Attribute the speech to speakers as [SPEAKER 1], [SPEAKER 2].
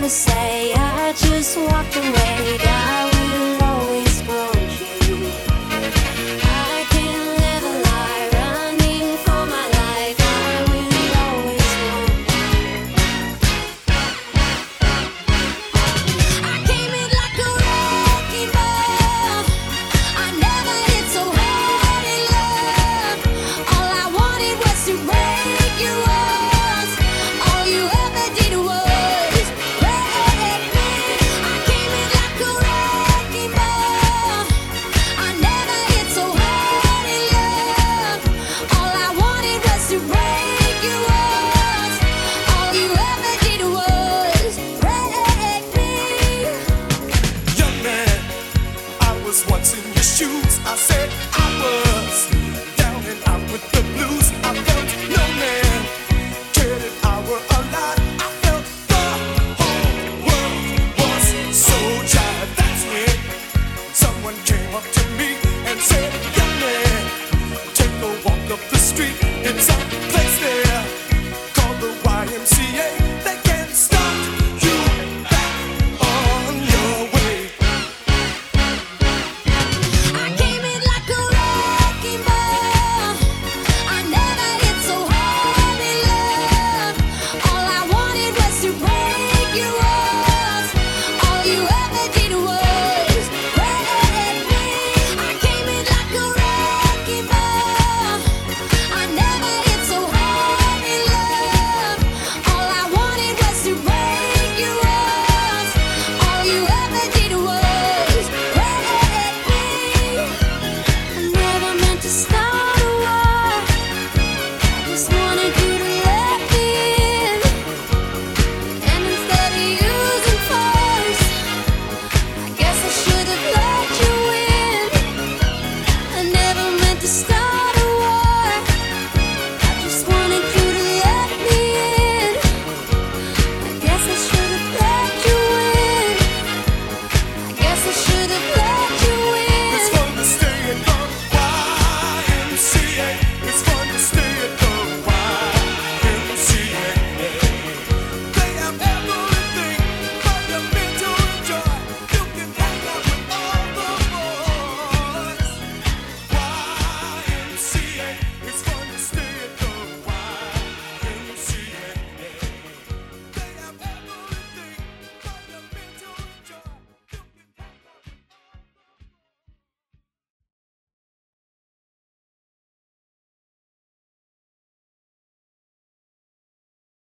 [SPEAKER 1] say I just walked away. I will always want you. I can't live a lie, running for my life. I will always want you. I came in like a wrecking ball. I never hit so hard in love. All I wanted was to break your walls. All you ever did was break me. I came in like a wrecking ball. I never hit so hard in love. All I wanted was to break your walls. All you ever did was break me.
[SPEAKER 2] Young man, I was once in your shoes. I said I was down and out with the blues. I felt no man cared if I were alive. I felt the whole world was so jive. That's when someone came up to me and said, young man, take a walk up the street. It's a place there called the YMCA.